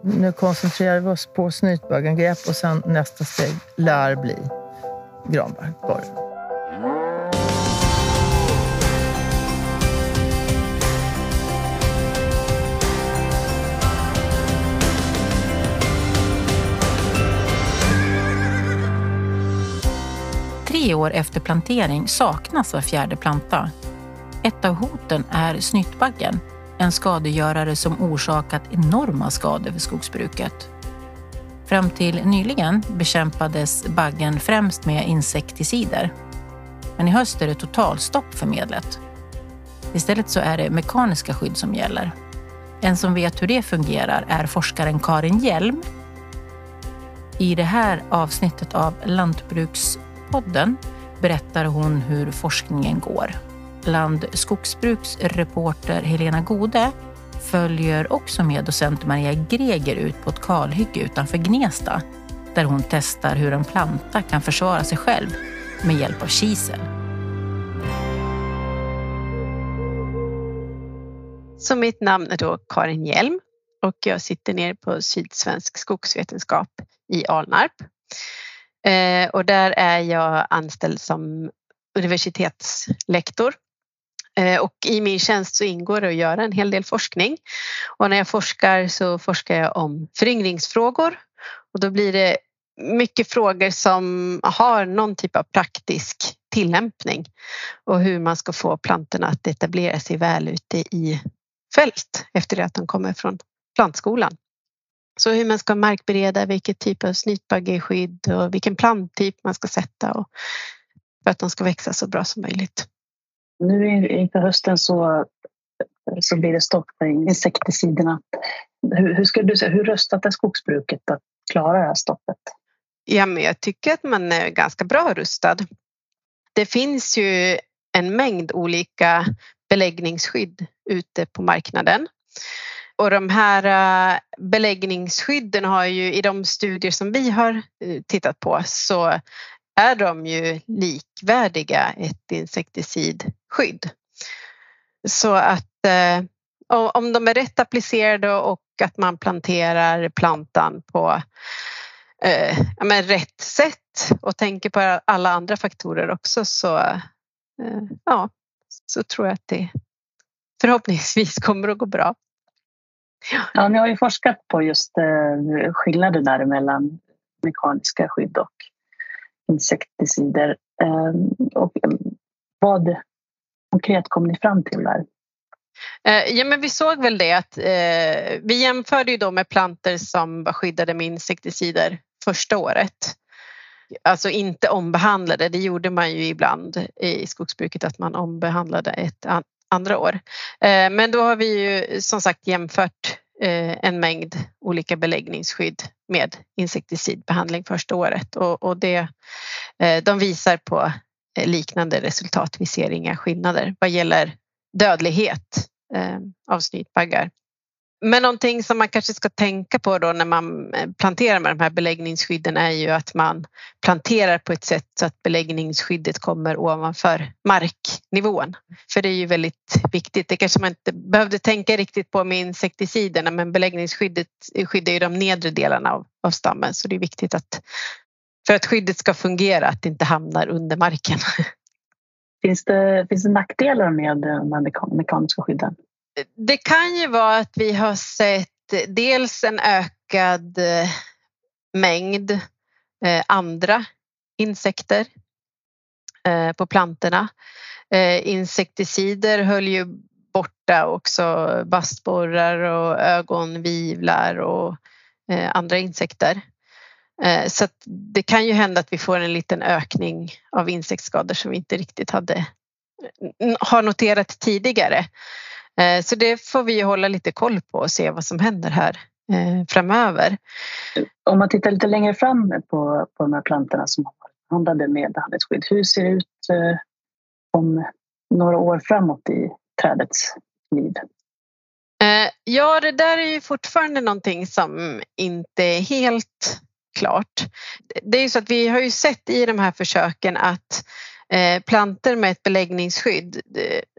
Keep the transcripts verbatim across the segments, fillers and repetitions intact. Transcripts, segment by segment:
Nu koncentrerar vi oss på snytbaggenangrepp och sen nästa steg lär bli granbarkborre. Tre år efter plantering saknas var fjärde planta. Ett av hoten är snytbaggen, en skadegörare som orsakat enorma skador för skogsbruket. Fram till nyligen bekämpades baggen främst med insekticider. Men i höst är det totalstopp för medlet. Istället så är det mekaniska skydd som gäller. En som vet hur det fungerar är forskaren Karin Hjelm. I det här avsnittet av Lantbrukspodden berättar hon hur forskningen går. Land skogsbruksreporter Helena Gode följer också med docent Maria Greger ut på ett kalhygge utanför Gnesta, där hon testar hur en planta kan försvara sig själv med hjälp av kisel. Så mitt namn är då Karin Hjelm och jag sitter nere på Sydsvensk skogsvetenskap i Alnarp. Eh, och där är jag anställd som universitetslektor. Eh, och i min tjänst så ingår det att göra en hel del forskning. Och när jag forskar så forskar jag om föryngringsfrågor. Och då blir det mycket frågor som har någon typ av praktisk tillämpning. Och hur man ska få plantorna att etablera sig väl ute i fält efter det att de kommer från plantskolan. Så hur man ska markbereda, vilket typ av snytbaggeskydd och vilken planttyp man ska sätta och för att de ska växa så bra som möjligt. Nu inför hösten så, så blir det stopp för insekticiderna. Hur, hur skulle du säga, hur röstat är skogsbruket att klara det här stoppet? Ja, men jag tycker att man är ganska bra rustad. Det finns ju en mängd olika beläggningsskydd ute på marknaden. Och de här beläggningsskydden har ju i de studier som vi har tittat på så är de ju likvärdiga ett insekticidskydd. Så att eh, om de är rätt applicerade och att man planterar plantan på eh, ja, men rätt sätt och tänker på alla andra faktorer också så, eh, ja, så tror jag att det förhoppningsvis kommer att gå bra. Ja, ni har ju forskat på just eh, skillnaden där mellan mekaniska skydd och insekticider. Eh, och vad konkret kom ni fram till där? Eh, ja, men vi såg väl det att eh, vi jämförde ju då med plantor som var skyddade med insekticider första året. Alltså inte ombehandlade, det gjorde man ju ibland i skogsbruket att man ombehandlade ett an- andra år. Eh, men då har vi ju som sagt jämfört eh, en mängd olika beläggningsskydd med insekticidbehandling första året och, och det, eh, de visar på eh, liknande resultat. Vi ser inga skillnader vad gäller dödlighet eh, av snytbaggar. Men någonting som man kanske ska tänka på då när man planterar med de här beläggningsskydden är ju att man planterar på ett sätt så att beläggningsskyddet kommer ovanför marknivån. För det är ju väldigt viktigt. Det kanske man inte behövde tänka riktigt på med insekticiderna, men beläggningsskyddet skyddar ju de nedre delarna av, av stammen. Så det är viktigt att för att skyddet ska fungera att det inte hamnar under marken. Finns det, finns det nackdelar med de här mekaniska skydden? Det kan ju vara att vi har sett dels en ökad mängd andra insekter på plantorna. Insekticider höll ju borta också bastborrar och ögonvivlar och andra insekter. Så att det kan ju hända att vi får en liten ökning av insektsskador som vi inte riktigt hade har noterat tidigare. Så det får vi hålla lite koll på och se vad som händer här framöver. Om man tittar lite längre fram på, på de här plantorna som har handlade med behandlingsskydd, hur ser det ut om några år framåt i trädets liv? Ja, det där är ju fortfarande någonting som inte är helt klart. Det är ju så att vi har ju sett i de här försöken att planter med ett beläggningsskydd,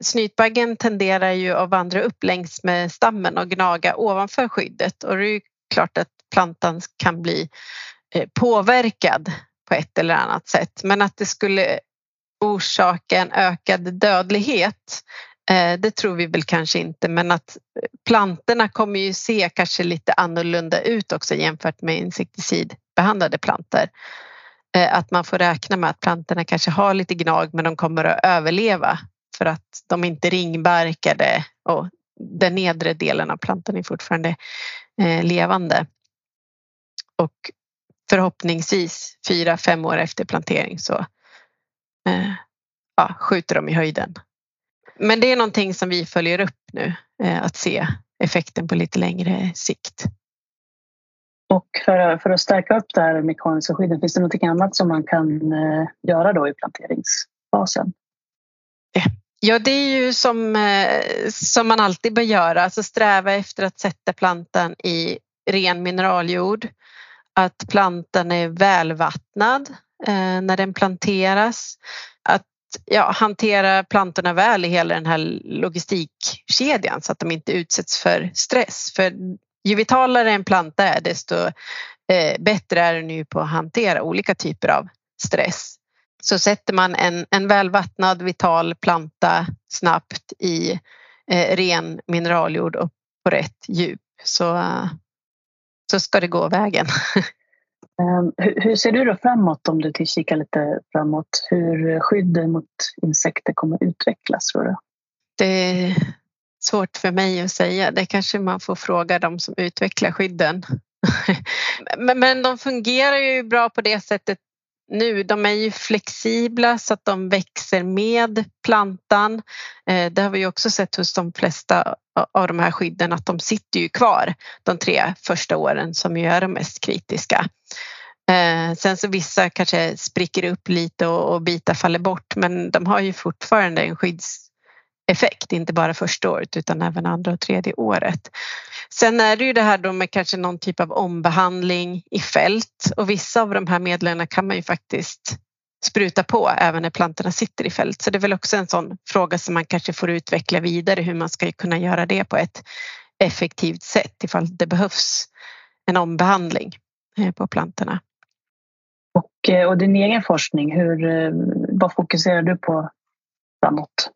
snytbaggen tenderar ju att vandra upp längs med stammen och gnaga ovanför skyddet. Och det är ju klart att plantan kan bli påverkad på ett eller annat sätt. Men att det skulle orsaka en ökad dödlighet, det tror vi väl kanske inte. Men att plantorna kommer ju se kanske lite annorlunda ut också jämfört med insekticidbehandlade plantor. Att man får räkna med att plantorna kanske har lite gnag, men de kommer att överleva för att de inte ringbarkade och den nedre delen av plantan är fortfarande eh, levande. Och förhoppningsvis fyra, fem år efter plantering så eh, ja, skjuter de i höjden. Men det är någonting som vi följer upp nu, eh, att se effekten på lite längre sikt. Och för, för att stärka upp det här mekaniska skyddet, finns det något annat som man kan eh, göra då i planteringsfasen? Ja, det är ju som, eh, som man alltid bör göra, alltså sträva efter att sätta plantan i ren mineraljord. Att plantan är välvattnad eh, när den planteras. Att ja, hantera plantorna väl i hela den här logistikkedjan så att de inte utsätts för stress. För ju vitalare en planta är, desto eh, bättre är den ju på att hantera olika typer av stress. Så sätter man en, en välvattnad, vital planta snabbt i eh, ren mineraljord och på rätt djup så, uh, så ska det gå vägen. um, hur, hur ser du då framåt, om du tillkikar lite framåt? Hur skyddet mot insekter kommer utvecklas, tror du? Det är svårt för mig att säga. Det kanske man får fråga dem som utvecklar skydden. men, men de fungerar ju bra på det sättet nu. De är ju flexibla så att de växer med plantan. Eh, det har vi också sett hos de flesta av de här skydden att de sitter ju kvar de tre första åren som ju är de mest kritiska. Eh, sen så vissa kanske spricker upp lite och, och bitar faller bort, men de har ju fortfarande en skyddseffekt, inte bara första året utan även andra och tredje året. Sen är det ju det här då med kanske någon typ av ombehandling i fält, och vissa av de här medlen kan man ju faktiskt spruta på även när plantorna sitter i fält. Så det är väl också en sån fråga som man kanske får utveckla vidare, hur man ska kunna göra det på ett effektivt sätt ifall det behövs en ombehandling på plantorna. Och, och din egen forskning, hur, vad fokuserar du på framåt?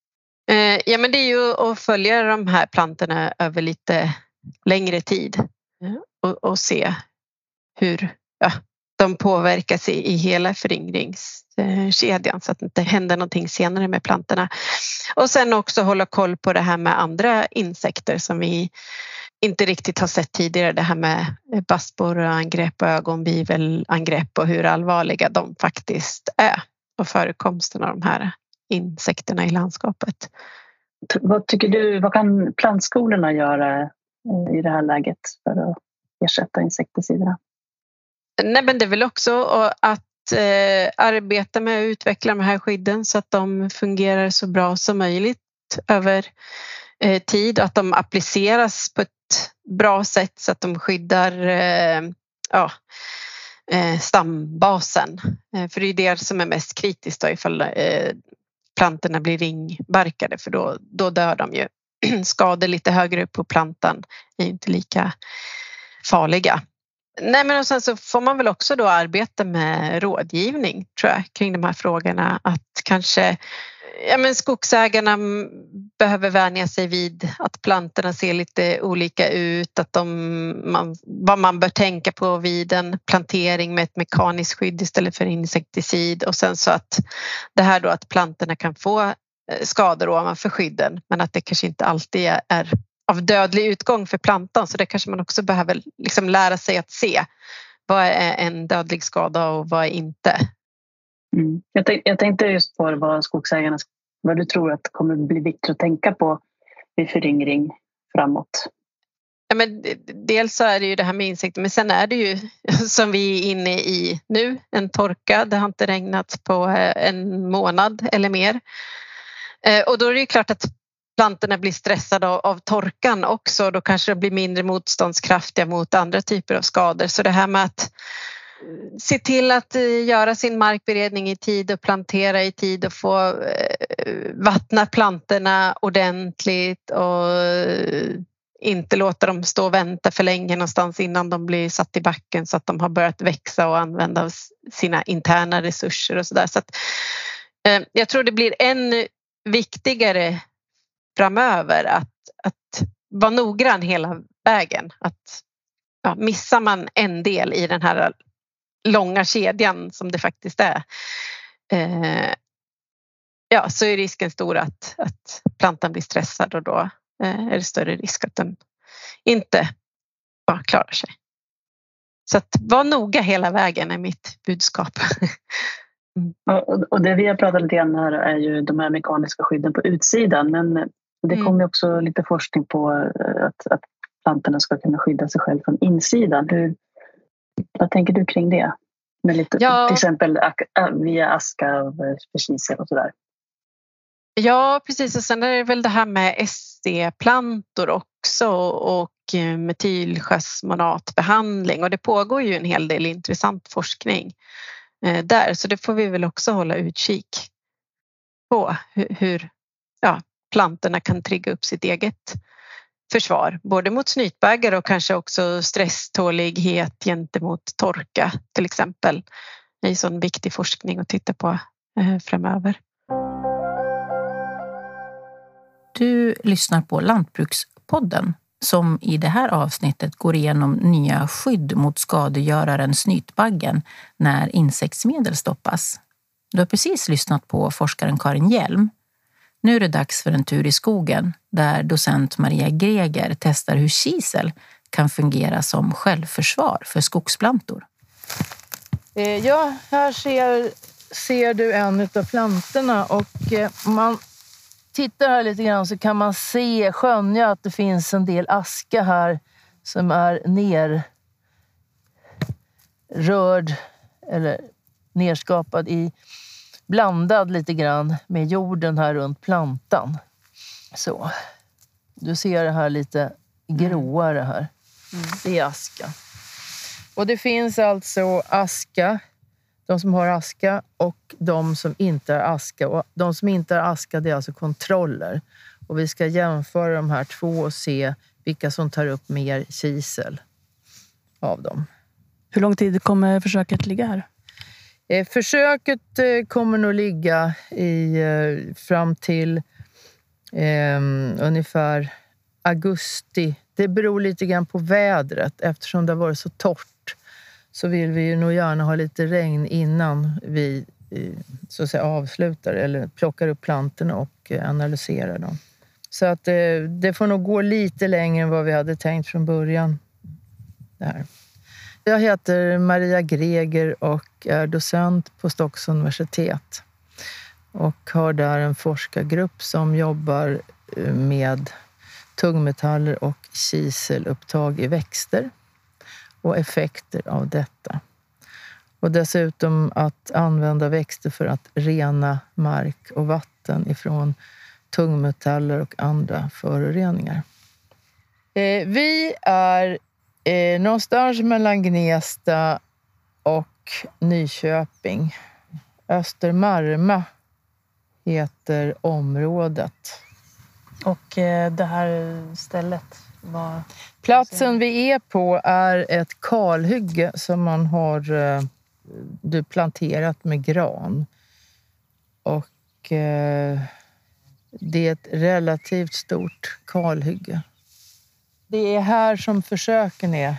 Ja, men det är ju att följa de här plantorna över lite längre tid och, och se hur ja, de påverkas i, i hela föryngringskedjan så att det inte händer någonting senare med plantorna. Och sen också hålla koll på det här med andra insekter som vi inte riktigt har sett tidigare. Det här med bastborreangrepp och ögonbivelangrepp och hur allvarliga de faktiskt är och förekomsten av de här insekterna i landskapet. Vad tycker du, vad kan plantskolorna göra i det här läget för att ersätta insekticiderna? Nej, men det är väl också att eh, arbeta med att utveckla de här skydden så att de fungerar så bra som möjligt över eh, tid och att de appliceras på ett bra sätt så att de skyddar eh, ja, eh, stambasen. Eh, för det är det som är mest kritiskt då, ifall eh, plantorna blir ringbarkade, för då, då dör de ju. Skador lite högre upp på plantan är inte lika farliga. Nej, men och sen så får man väl också då arbeta med rådgivning, tror jag, kring de här frågorna. Att kanske ja, men skogsägarna behöver vänja sig vid att plantorna ser lite olika ut. Att de, man, vad man bör tänka på vid en plantering med ett mekaniskt skydd istället för insekticid. Och sen så att det här då att plantorna kan få skador ovanför skydden, men att det kanske inte alltid är av dödlig utgång för plantan. Så det kanske man också behöver liksom lära sig att se. Vad är en dödlig skada och vad är inte? Mm. Jag, tänk, jag tänkte just på vad skogsägarna, vad du tror att kommer bli viktigt att tänka på vid föryngring framåt. Ja, men dels så är det ju det här med insekter, men sen är det ju som vi är inne i nu, en torka. Det har inte regnat på en månad eller mer. Och då är det ju klart att plantorna blir stressade av, av torkan också. Då kanske de blir mindre motståndskraftiga mot andra typer av skador. Så det här med att se till att göra sin markberedning i tid och plantera i tid och få vattna plantorna ordentligt och inte låta dem stå och vänta för länge någonstans innan de blir satt i backen så att de har börjat växa och använda sina interna resurser och sådär. Så att, eh, jag tror det blir än viktigare framöver att, att vara noggrann hela vägen. Att ja, missar man en del i den här långa kedjan som det faktiskt är, eh, ja, så är risken stor att, att plantan blir stressad och då eh, är det större risk att den inte bara klarar sig. Så att vara noga hela vägen är mitt budskap. Mm. Och, och det vi har pratat lite grann här är ju de här mekaniska skydden på utsidan, men det mm. kommer också lite forskning på att, att plantorna ska kunna skydda sig själv från insidan. Hur, vad tänker du kring det? Med lite, ja. Till exempel via aska av kisel och sådär. Ja, precis. Och sen är det väl det här med S D-plantor också och metylchasmonatbehandling. Och det pågår ju en hel del intressant forskning eh, där. Så det får vi väl också hålla utkik på. Hur, hur ja, plantorna kan trigga upp sitt eget försvar. Både mot snytbaggar och kanske också stresstålighet gentemot torka till exempel. Det är en sån viktig forskning att titta på eh, framöver. Du lyssnar på Lantbrukspodden som i det här avsnittet går igenom nya skydd mot skadegöraren snytbaggen när insektsmedel stoppas. Du har precis lyssnat på forskaren Karin Hjelm. Nu är det dags för en tur i skogen där docent Maria Greger testar hur kisel kan fungera som självförsvar för skogsplantor. Ja, här ser, ser du en av plantorna och man tittar här lite grann så kan man se, skönja att det finns en del aska här som är nerrörd eller nerskapad i, blandad lite grann med jorden här runt plantan. Så, du ser det här lite gråare här. Mm. Det är aska. Och det finns alltså aska, de som har aska och de som inte är aska. Och de som inte är aska, det är alltså kontroller. Och vi ska jämföra de här två och se vilka som tar upp mer kisel av dem. Hur lång tid kommer försöket ligga här? Eh, försöket eh, kommer nog ligga i, eh, fram till eh, ungefär augusti. Det beror lite grann på vädret. Eftersom det har varit så torrt så vill vi ju nog gärna ha lite regn innan vi eh, så att säga, avslutar eller plockar upp plantorna och eh, analyserar dem. Så att eh, det får nog gå lite längre än vad vi hade tänkt från början. Där. Jag heter Maria Greger och är docent på Stockholms universitet. Och har där en forskargrupp som jobbar med tungmetaller och kiselupptag i växter och effekter av detta. Och dessutom att använda växter för att rena mark och vatten ifrån tungmetaller och andra föroreningar. Eh, vi är eh, någonstans mellan Gnesta och Nyköping. Östermarma heter området. Och eh, det här stället var... Platsen vi är på är ett kalhygge som man har eh, du planterat med gran. Och eh, det är ett relativt stort kalhygge. Det är här som försöken är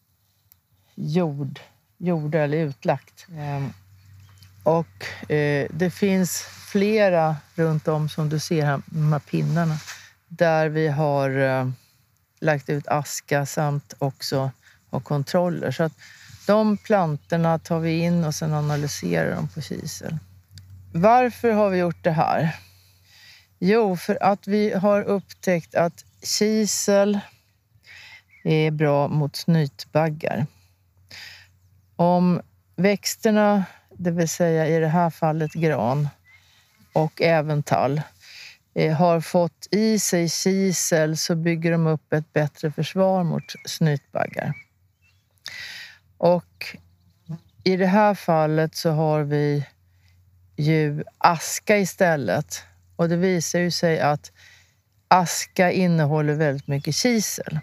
jord, jord eller utlagt. Mm. Och eh, det finns flera runt om som du ser här, de här pinnarna. Där vi har eh, lagt ut aska samt också har kontroller. Så att de plantorna tar vi in och sen analyserar dem på kisel. Varför har vi gjort det här? Jo, för att vi har upptäckt att kisel är bra mot snytbaggar. Om växterna, det vill säga i det här fallet gran och även tall, har fått i sig kisel så bygger de upp ett bättre försvar mot snytbaggar. Och i det här fallet så har vi ju aska istället. Och det visar ju sig att aska innehåller väldigt mycket kisel.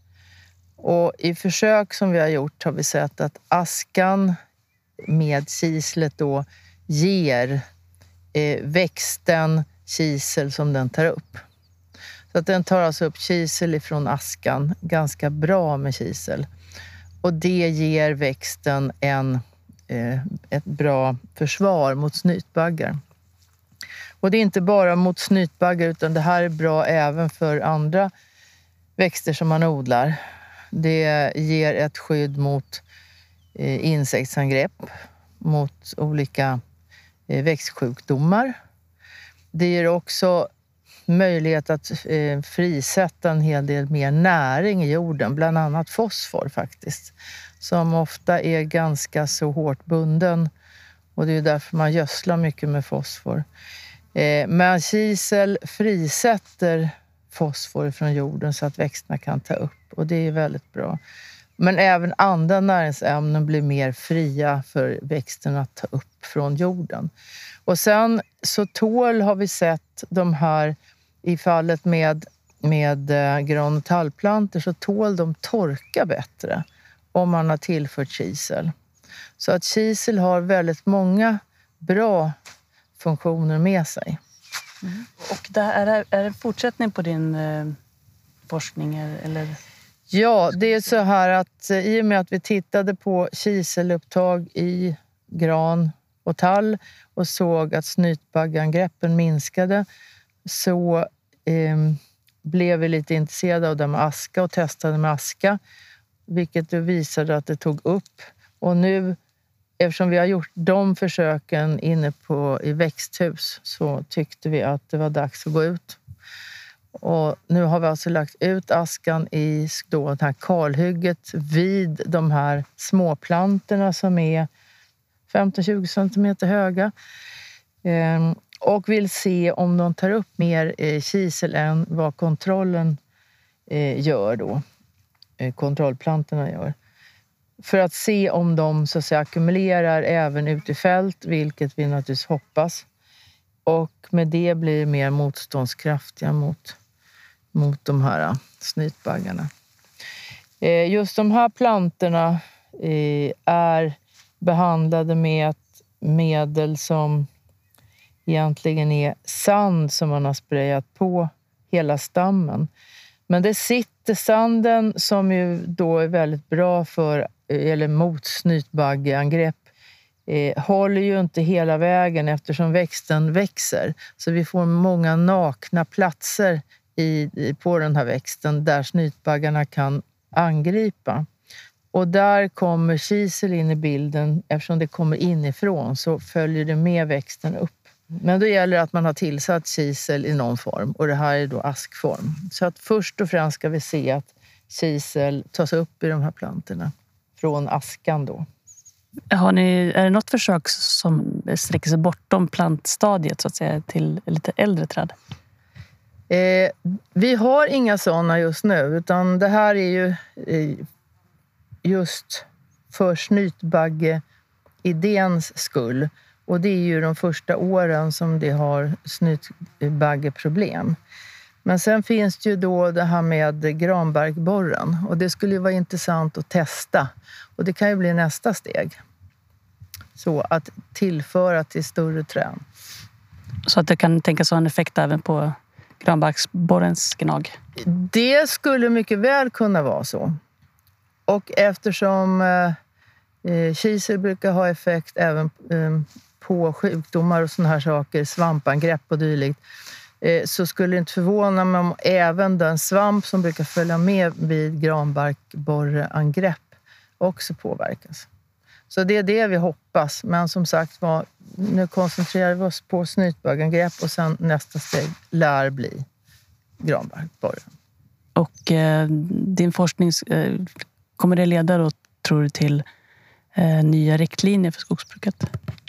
Och i försök som vi har gjort har vi sett att askan med kislet då ger eh, växten kisel som den tar upp. Så att den tar alltså upp kisel ifrån askan, ganska bra med kisel. Och det ger växten en, eh, ett bra försvar mot snytbaggar. Och det är inte bara mot snytbaggar utan det här är bra även för andra växter som man odlar. Det ger ett skydd mot eh, insektsangrepp, mot olika eh, växtsjukdomar. Det ger också möjlighet att eh, frisätta en hel del mer näring i jorden, bland annat fosfor faktiskt, som ofta är ganska så hårt bunden och det är därför man gödslar mycket med fosfor. Eh, men kisel frisätter fosfor från jorden så att växterna kan ta upp och det är väldigt bra. Men även andra näringsämnen blir mer fria för växterna att ta upp från jorden. Och sen så tål har vi sett de här, i fallet med, med eh, gran- och tallplantor så tål de torka bättre om man har tillfört kisel. Så att kisel har väldigt många bra funktioner med sig. Mm. Och det här, är, det, är det fortsättning på din eh, forskning eller? Ja, det är så här att eh, i och med att vi tittade på kiselupptag i gran och tall och såg att snytbaggeangreppen minskade så eh, blev vi lite intresserade av det med aska och testade med aska, vilket då visade att det tog upp. Och nu, eftersom vi har gjort de försöken inne på, i växthus, så tyckte vi att det var dags att gå ut. Och nu har vi alltså lagt ut askan i då det här kalhygget vid de här småplantorna som är femton till tjugo centimeter höga. Ehm, och vill se om de tar upp mer eh, kisel än vad kontrollen eh, gör då. Eh, kontrollplantorna gör. För att se om de så att säga ackumulerar även ute i fält, vilket vi naturligtvis hoppas. Och med det blir mer motståndskraftiga mot, mot de här snytbaggarna. Eh, just de här plantorna eh, är behandlade med ett medel som egentligen är sand som man har sprayat på hela stammen. Men det sitter sanden som ju då är väldigt bra för eller mot snytbaggeangrepp eh, håller ju inte hela vägen eftersom växten växer. Så vi får många nakna platser i, på den här växten där snytbaggarna kan angripa. Och där kommer kisel in i bilden. Eftersom det kommer inifrån så följer det med växten upp. Men då gäller det att man har tillsatt kisel i någon form. Och det här är då askform. Så att först och främst ska vi se att kisel tas upp i de här plantorna. Från askan då. Har ni, är det något försök som sträcker sig bortom plantstadiet så att säga till lite äldre träd? Eh, vi har inga sådana just nu. Utan det här är ju eh, just för snytbagge-idéns skull. Och det är ju de första åren som det har snytbaggeproblem. Men sen finns det ju då det här med granbarkborren. Och det skulle ju vara intressant att testa. Och det kan ju bli nästa steg. Så att tillföra till större träd. Så att det kan tänkas ha en effekt även på granbarksborrens gnag? Det skulle mycket väl kunna vara så. Och eftersom eh, kisel brukar ha effekt även eh, på sjukdomar och såna här saker, svampangrepp och dylikt, eh, så skulle det inte förvåna mig om även den svamp som brukar följa med vid granbarkborreangrepp också påverkas. Så det är det vi hoppas. Men som sagt var, nu koncentrerar vi oss på snytbaggeangrepp och sen nästa steg lär bli granbarkborre. Och eh, din forskning, eh, kommer det leda då, tror du, till eh, nya riktlinjer för skogsbruket?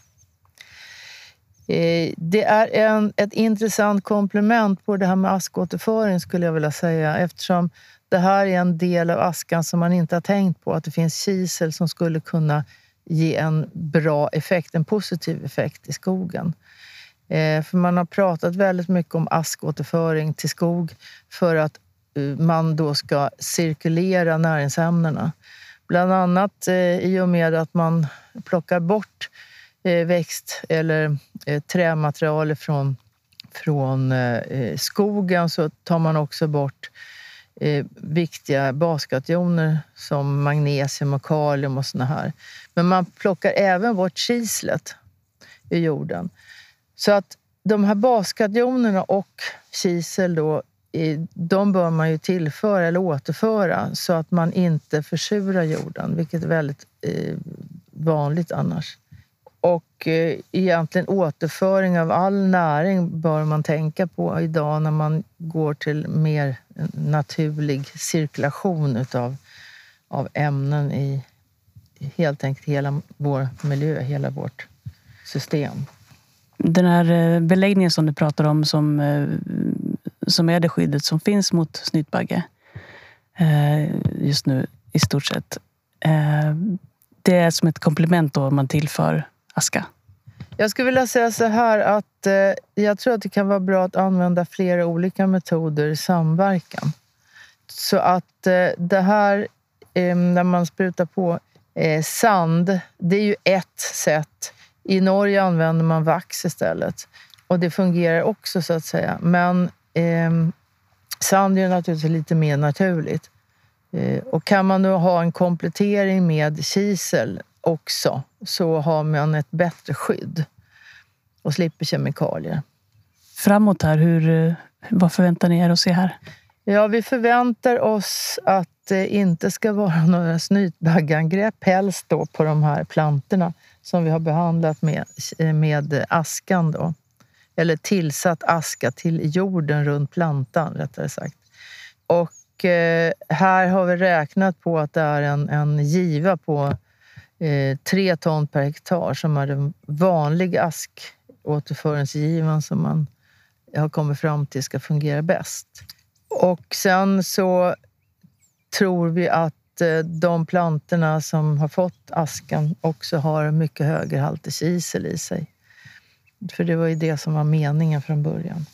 Eh, det är en, ett intressant komplement på det här med askåterföring skulle jag vilja säga. Eftersom det här är en del av askan som man inte har tänkt på. Att det finns kisel som skulle kunna ge en bra effekt, en positiv effekt i skogen. Eh, för man har pratat väldigt mycket om askåterföring till skog för att uh, man då ska cirkulera näringsämnena. Bland annat eh, i och med att man plockar bort eh, växt- eller eh, trämaterial från, från eh, skogen, så tar man också bort eh, viktiga baskationer som magnesium och kalium och såna här. Men man plockar även bort kislet i jorden. Så att de här baskationerna och kisel då, de bör man ju tillföra eller återföra så att man inte försurar jorden, vilket är väldigt eh, vanligt annars. Och eh, egentligen återföring av all näring bör man tänka på idag när man går till mer naturlig cirkulation utav, av ämnen i helt enkelt hela vår miljö, hela vårt system. Den här beläggningen som du pratar om som, som är det skyddet som finns mot snytbagge just nu i stort sett. Det är som ett komplement då man tillför aska. Jag skulle vilja säga så här att jag tror att det kan vara bra att använda flera olika metoder i samverkan. Så att det här när man sprutar på sand, det är ju ett sätt. I Norge använder man vax istället. Och det fungerar också så att säga. Men eh, sand är naturligtvis lite mer naturligt. Eh, och kan man då ha en komplettering med kisel också, så har man ett bättre skydd. Och slipper kemikalier. Framåt här, hur, vad förväntar ni er att se här? Ja, vi förväntar oss att det inte ska vara några snytbaggeangrepp, helst då på de här plantorna som vi har behandlat med, med askan då. Eller tillsatt aska till jorden runt plantan, rättare sagt. Och eh, här har vi räknat på att det är en, en giva på eh, tre ton per hektar som är den vanliga askåterföringsgivan som man har kommit fram till ska fungera bäst. Och sen så tror vi att de plantorna som har fått askan också har mycket högre halt kisel i sig. För det var ju det som var meningen från början.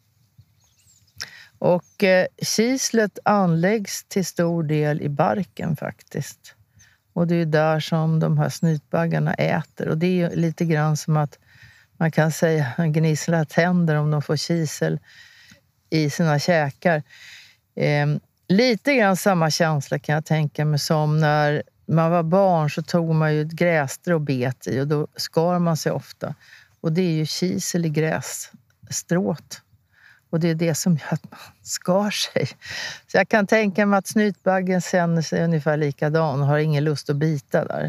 Och eh, kislet anläggs till stor del i barken faktiskt. Och det är ju där som de här snytbaggarna äter. Och det är ju lite grann som att man kan säga gnissla tänder om de får kisel i sina käkar. Eh, lite grann samma känsla kan jag tänka mig som när man var barn, så tog man ju ett grässtrå och bet i och då skar man sig ofta. Och det är ju kisel i grässtrået. Och det är det som gör att man skar sig. Så jag kan tänka mig att snytbaggen känner sig ungefär likadan och har ingen lust att bita där.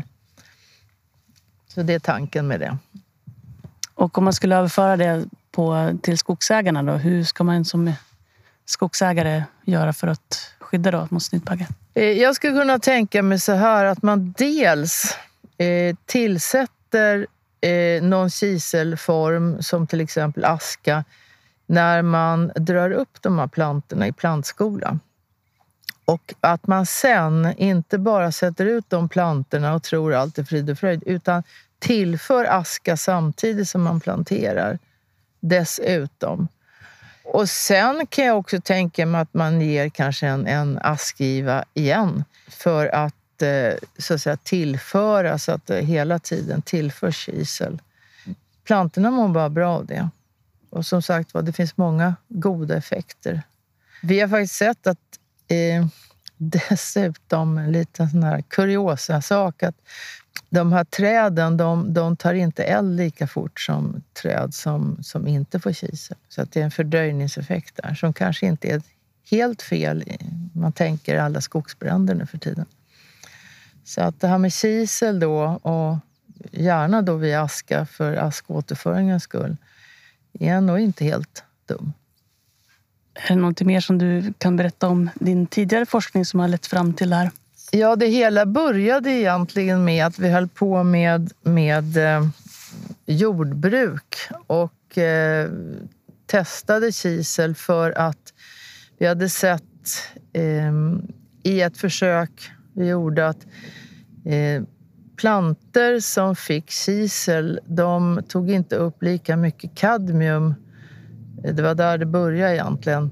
Så det är tanken med det. Och om man skulle överföra det på, till skogsägarna då, hur ska man som skogsägare göra för att skydda då mot snytbaggen? Jag skulle kunna tänka mig så här att man dels eh, tillsätter eh, någon kiselform som till exempel aska när man drar upp de här plantorna i plantskola. Och att man sen inte bara sätter ut de plantorna och tror allt är frid och fröjd, utan tillför aska samtidigt som man planterar dessutom. Och sen kan jag också tänka mig att man ger kanske en, en askgiva igen för att, eh, så att säga, tillföra så att det hela tiden tillför kisel. Plantorna mår bara bra av det. Och som sagt, det finns många goda effekter. Vi har faktiskt sett att eh, dessutom en liten sån här kuriosa sak att de här träden, de, de tar inte eld lika fort som träd som, som inte får kisel. Så att det är en fördröjningseffekt där som kanske inte är helt fel. Man tänker alla skogsbränder nu för tiden. Så att det här med kisel då, och gärna då vid aska för askåterföringens skull, är nog inte helt dum. Är det något mer som du kan berätta om din tidigare forskning som har lett fram till det här? Ja, det hela började egentligen med att vi höll på med, med eh, jordbruk och eh, testade kisel för att vi hade sett eh, i ett försök vi gjorde att eh, planter som fick kisel, de tog inte upp lika mycket kadmium. Det var där det började egentligen.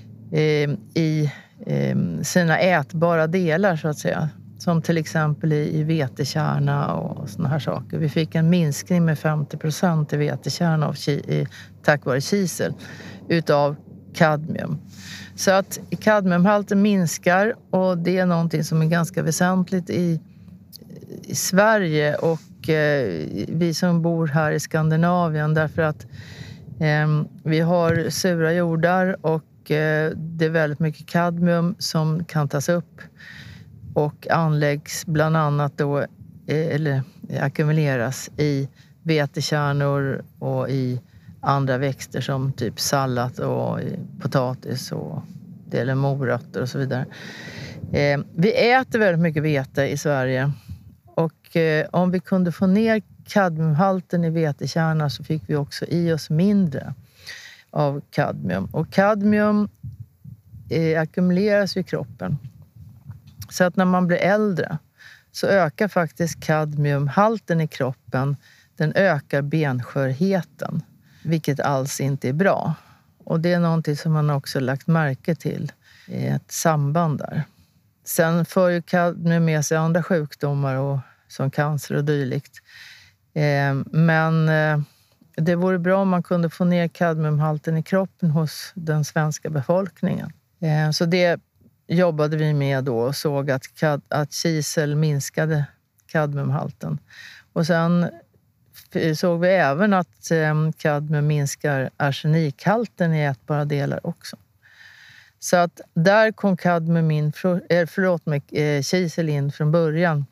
I sina ätbara delar så att säga. Som till exempel i vetekärna och såna här saker. Vi fick en minskning med femtio procent i vetekärna av ki- tack vare kisel utav kadmium. Så att kadmiumhalten minskar och det är någonting som är ganska väsentligt i, i Sverige och eh, vi som bor här i Skandinavien därför att eh, vi har sura jordar och eh, det är väldigt mycket kadmium som kan tas upp och anläggs bland annat då, eh, eller ackumuleras i vetekärnor och i andra växter som typ sallad och potatis och eller morötter och så vidare. Eh, vi äter väldigt mycket vete i Sverige och eh, om vi kunde få ner kadmiumhalten i vetekärnan så fick vi också i oss mindre av kadmium. Och kadmium eh, ackumuleras i kroppen. Så att när man blir äldre så ökar faktiskt kadmiumhalten i kroppen. Den ökar benskörheten, vilket alls inte är bra. Och det är någonting som man också lagt märke till i ett samband där. Sen för ju kadmium med sig andra sjukdomar och, som cancer och dylikt. Eh, men eh, det vore bra om man kunde få ner kadmiumhalten i kroppen hos den svenska befolkningen. Eh, så det jobbade vi med då och såg att, kad, att kisel minskade kadmiumhalten. Och sen såg vi även att kadmium minskar arsenikhalten i ätbara delar också. Så att där kom kadmium in, förlåt mig, kisel in från början.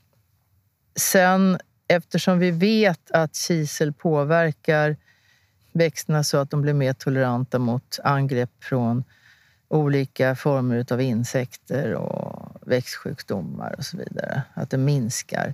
Sen eftersom vi vet att kisel påverkar växterna så att de blir mer toleranta mot angrepp från olika former av insekter och växtsjukdomar och så vidare. Att det minskar.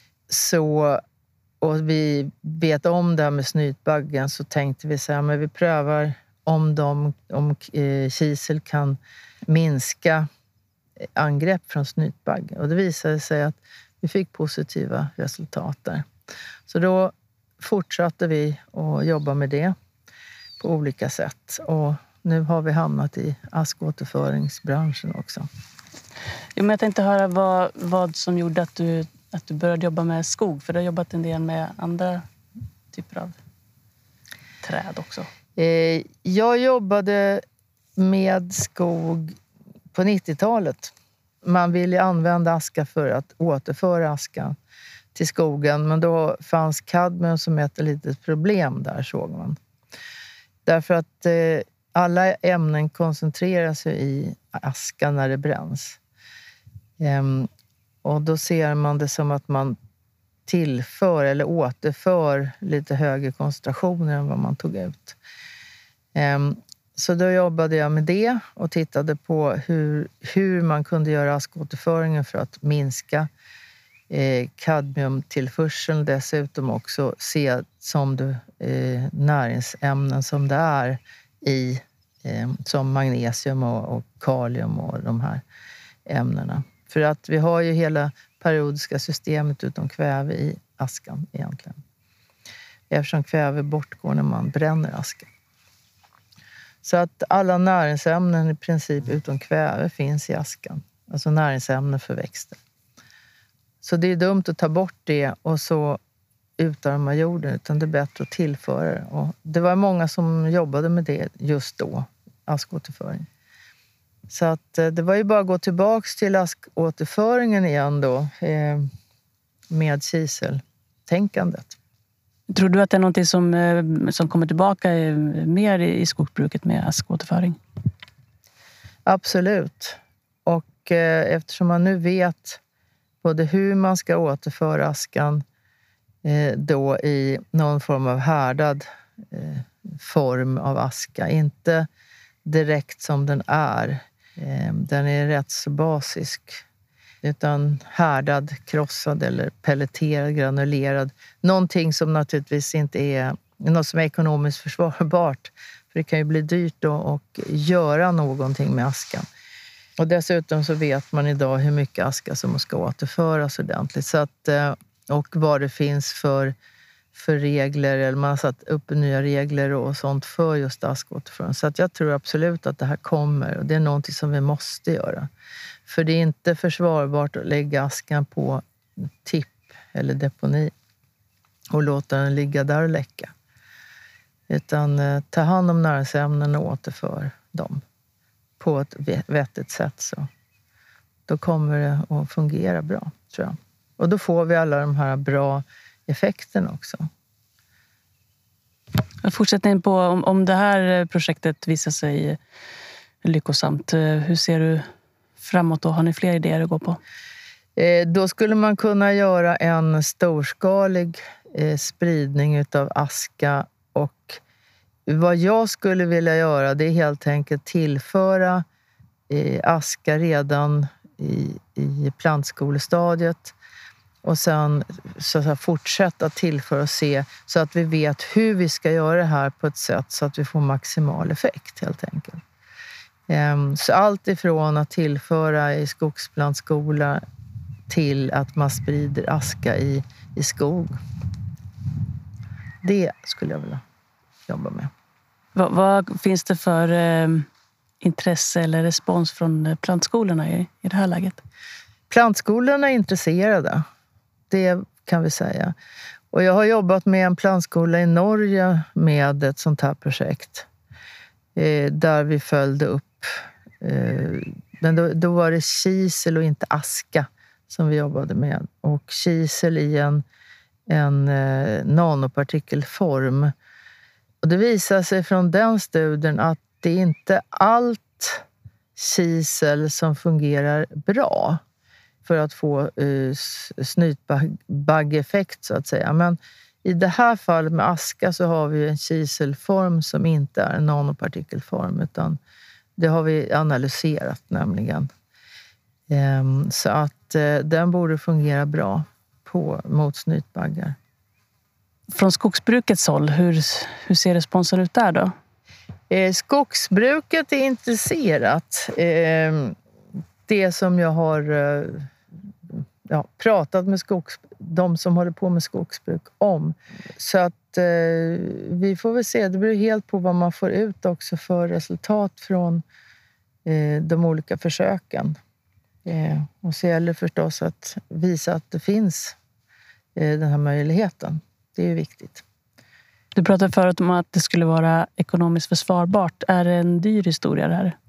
Så och vi vet om det här med snytbaggen så tänkte vi så här, men vi prövar om, de, om eh, kisel kan minska angrepp från snytbaggen. Och det visade sig att vi fick positiva resultat där. Så då fortsatte vi att jobba med det på olika sätt. Och nu har vi hamnat i askåterföringsbranschen också. Jo, men jag tänkte höra vad, vad som gjorde att du Att du började jobba med skog, för du har jobbat en del med andra typer av träd också. Eh, jag jobbade med skog på nittiotalet. Man ville använda aska för att återföra askan till skogen. Men då fanns kadmium som ett litet problem där, såg man. Därför att eh, alla ämnen koncentrerar sig i askan när det bränns. Eh, Och då ser man det som att man tillför eller återför lite högre koncentrationer än vad man tog ut. Så då jobbade jag med det och tittade på hur, hur man kunde göra askåterföringen för att minska kadmiumtillförseln. Dessutom också se som det, näringsämnen som det är i, som magnesium och, och kalium och de här ämnena. För att vi har ju hela periodiska systemet utom kväve i askan egentligen. Eftersom kväve bortgår när man bränner askan. Så att alla näringsämnen i princip utom kväve finns i askan. Alltså näringsämnen för växter. Så det är dumt att ta bort det och så utarma jorden, utan det är bättre att tillföra det. Och det var många som jobbade med det just då, askåterföring. Så att det var ju bara att gå tillbaks till askåterföringen igen då eh, med kiseltänkandet. Tror du att det är något som, som kommer tillbaka mer i skogsbruket med askåterföring? Absolut. Och eh, eftersom man nu vet både hur man ska återföra askan eh, då i någon form av härdad eh, form av aska. Inte direkt som den är. Eh, den är rätt så basisk. Utan härdad, krossad eller pelleterad, granulerad. Någonting som naturligtvis inte är något som är ekonomiskt försvarbart. För det kan ju bli dyrt då att göra någonting med askan. Och dessutom så vet man idag hur mycket aska som ska återföras ordentligt. Så att eh, och vad det finns för, för regler, eller man har satt upp nya regler och sånt för just askåterföring. Så att jag tror absolut att det här kommer, och det är någonting som vi måste göra. För det är inte försvarbart att lägga askan på tipp eller deponi och låta den ligga där och läcka. Utan eh, ta hand om näringsämnen och återför dem på ett vettigt sätt. Så. Då kommer det att fungera bra, tror jag. Och då får vi alla de här bra effekterna också. Fortsättning på om, om det här projektet visar sig lyckosamt. Hur ser du framåt då? Har ni fler idéer att gå på? Eh, då skulle man kunna göra en storskalig eh, spridning utav aska, och vad jag skulle vilja göra, det är helt enkelt tillföra eh, aska redan i, i plantskolestadiet och sen så att säga, fortsätta tillföra och se så att vi vet hur vi ska göra det här på ett sätt så att vi får maximal effekt helt enkelt. Eh, så allt ifrån att tillföra i skogsplantskola till att man sprider aska i, i skog. Det skulle jag vilja jobba med. Vad, vad finns det för eh, intresse eller respons från plantskolorna i, i det här läget? Plantskolorna är intresserade. Det kan vi säga. Och jag har jobbat med en plantskola i Norge med ett sånt här projekt. Eh, där vi följde upp. Eh, men då, då var det kisel och inte aska som vi jobbade med. Och kisel i en, en eh, nanopartikelform. Och det visar sig från den studien att det är inte allt kisel som fungerar bra för att få eh, snytbaggeeffekt så att säga. Men i det här fallet med aska så har vi en kiselform som inte är en nanopartikelform, utan det har vi analyserat nämligen. Ehm, så att eh, den borde fungera bra på, mot snytbaggar. Från skogsbrukets håll, hur, hur ser responsen ut där då? Eh, skogsbruket är intresserat. Eh, det som jag har eh, ja, pratat med skogs, de som håller på med skogsbruk om. Så att eh, vi får väl se. Det beror helt på vad man får ut också för resultat från eh, de olika försöken. Eh, och så gäller förstås att visa att det finns eh, den här möjligheten. Det är ju viktigt. Du pratade förut om att det skulle vara ekonomiskt försvarbart. Är det en dyr historia det här?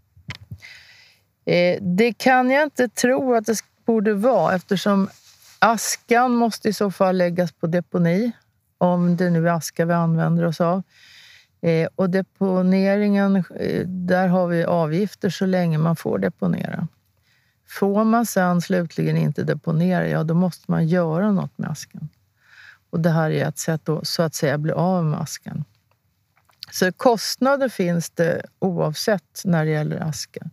Eh, det kan jag inte tro att det borde vara, eftersom askan måste i så fall läggas på deponi, om det nu är aska vi använder oss av. Eh, och deponeringen, eh, där har vi avgifter så länge man får deponera. Får man sen slutligen inte deponera, ja då måste man göra något med askan. Och det här är ett sätt att så att säga bli av med askan. Så kostnader finns det oavsett när det gäller aska.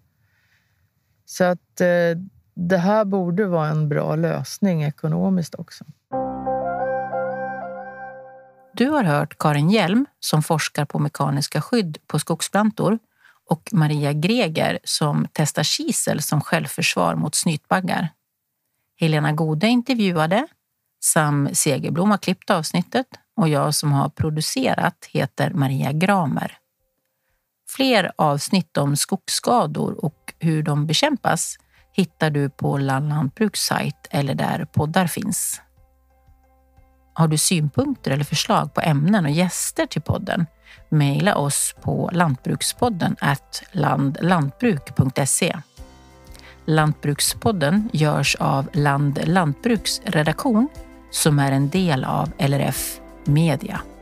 Så att eh, det här borde vara en bra lösning ekonomiskt också. Du har hört Karin Hjelm som forskar på mekaniska skydd på skogsplantor och Maria Greger som testar kisel som självförsvar mot snytbaggar. Helena Gode intervjuade, Sam Segerblom har klippt avsnittet och jag som har producerat heter Maria Gramer. Fler avsnitt om skogsskador och hur de bekämpas hittar du på Land Lantbruks sajt eller där poddar finns. Har du synpunkter eller förslag på ämnen och gäster till podden? Maila oss på lantbrukspodden at landlantbruk punkt se. Lantbrukspodden görs av Land Lantbruks redaktion som är en del av L R F Media.